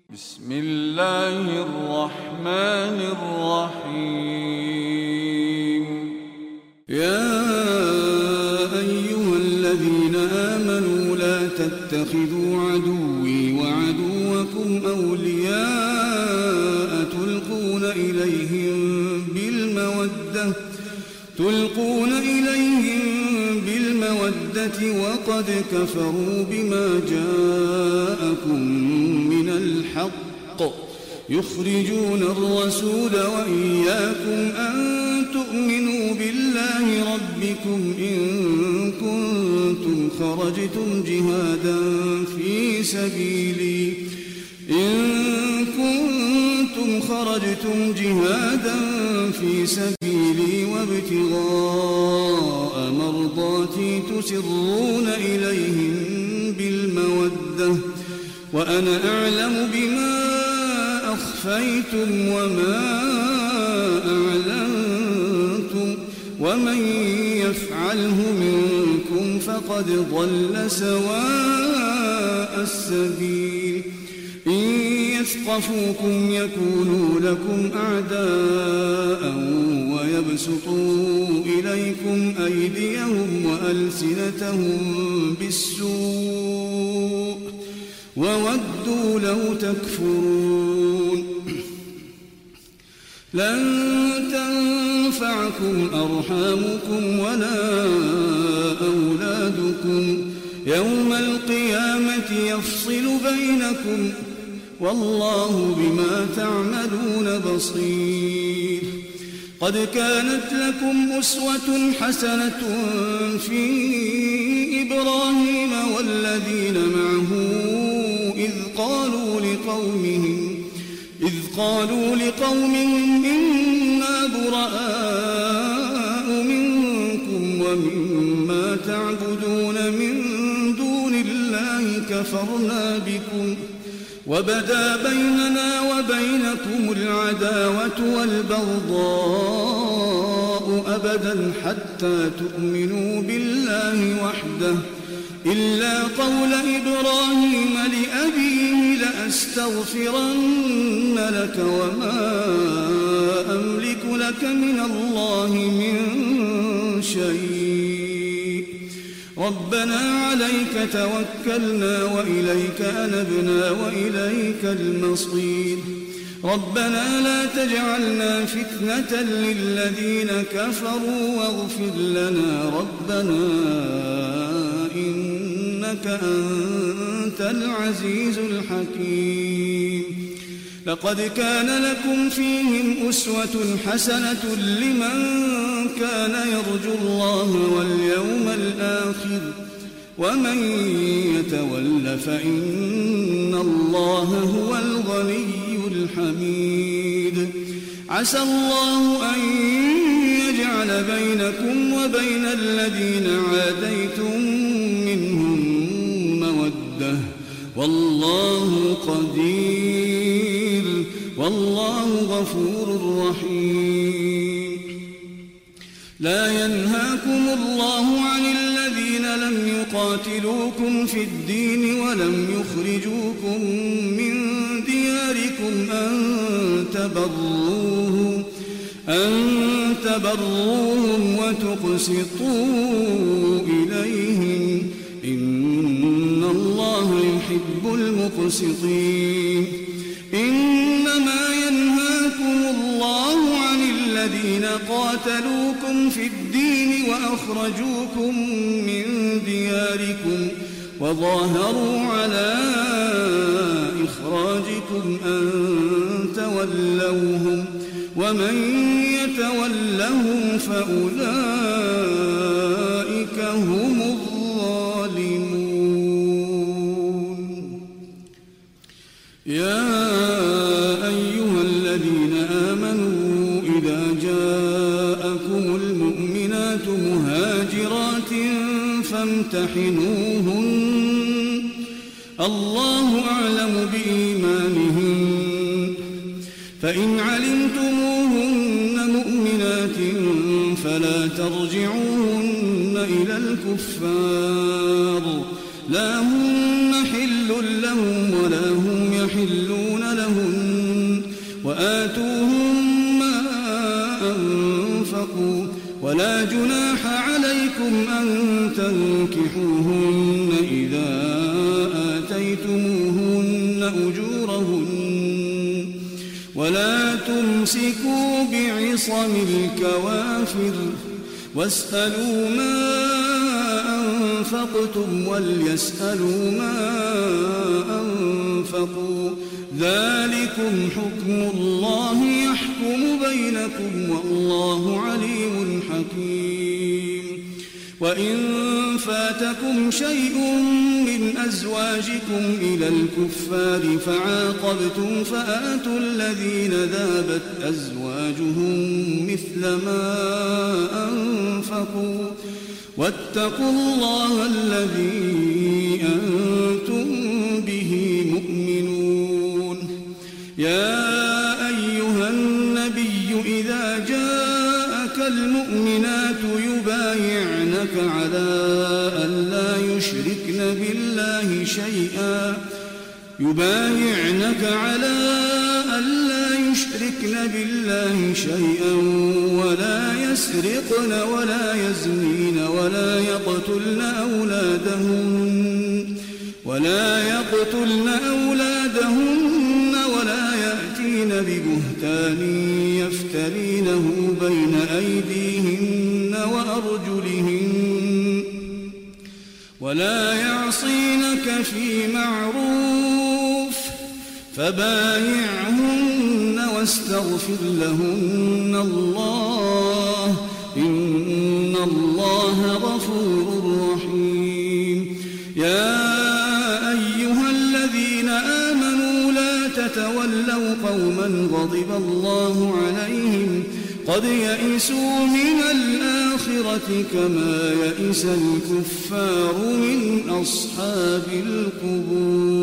بسم الله الرحمن الرحيم. يا أيها الذين آمنوا لا تتخذوا عدوي وعدوكم أولياء تلقون إليهم بالمودة وقد كفروا بما جاءكم من الحق يخرجون الرسول وإياكم أن تؤمنوا بالله ربكم إن كنتم خرجتم جهادا في سبيلي وابتغاء مرضاتي تسرون إليهم بالمودة وأنا أعلم بما أخفيتم وما أعلنتم ومن يفعله منكم فقد ضل سواء السبيل. إن يثقفوكم يكونوا لكم أعداء ويبسطوا إليكم أيديهم وألسنتهم بالسوء وودوا لو تكفرون. لن تنفعكم أرحامكم ولا أولادكم يوم القيامة يفصل بينكم والله بما تعملون بصير. قد كانت لكم أسوة حسنة في إبراهيم والذين معه إذ قالوا لقومهم إنا براء منكم ومما تعبدون من دون الله كفرنا بكم وبدا بيننا وبينكم العداوة والبغضاء أبدا حتى تؤمنوا بالله وحده إلا قول إبراهيم لأبيه لأستغفرن لك وما أملك لك من الله من شيء ربنا عليك توكلنا وإليك أنبنا وإليك المصير. ربنا لا تجعلنا فتنة للذين كفروا واغفر لنا ربنا إنك أنت العزيز الحكيم. لقد كان لكم فيهم أسوة حسنة لمن كان يرجو الله واليوم الآخر ومن يتول فإن الله هو الغني الحميد. عسى الله أن يجعل بينكم وبين الذين عاديتم منهم مودة والله قدير والله غفور رحيم. لا ينهاكم الله عن الذين لم يقاتلوكم في الدين ولم يخرجوكم من دياركم أن تبروهم وتقسطوا إليهم إن الله يحب المقسطين. إنما ينهاكم الله عن الذين قاتلوكم في الدين وأخرجوكم من دياركم وظاهروا على إخراجكم أن تولوهم ومن يتولهم فأولئك هم الظالمون. يا أيها الذين آمنوا إذا جاءكم المؤمنات مهاجرات فامتحنوهن الله أعلم بإيمانهن فإن علمتموهن مؤمنات فلا ترجعوهن إلى الكفار لا هن حل لهم ولا هم يحلون أجالهن وآتوهم ما أنفقوا ولا جناح عليكم أن تنكحوهن إذا آتيتموهن أجورهن ولا تمسكوا بعصم الكوافر واسألوا ما أنفقتم وليسألوا ما أنفقوا ذلكم حكم الله يحكم بينكم والله عليم حكيم وإن فاتكم شيء من أزواجكم إلى الكفار فعاقبتم فآتوا الذين ذابت أزواجهم مثل ما أنفقوا واتقوا الله الذي أنتم به مؤمنون يا أيها النبي إذا جاءك المؤمنات يبايعنك على ألا يشركن بالله شيئا ولا يسرقن ولا يزنين ولا يقتلن أولادهن ولا يأتين ببهتان يفترينه بين أيديهن وأرجلهن ولا يعصينك في معروف فبايعهن واستغفر لهن الله إن الله غفور رحيم يا أيها الذين آمنوا لا تتولوا قوما غضب الله عليهم قد يئسوا من الآخرة كما يئس الكفار من أصحاب القبور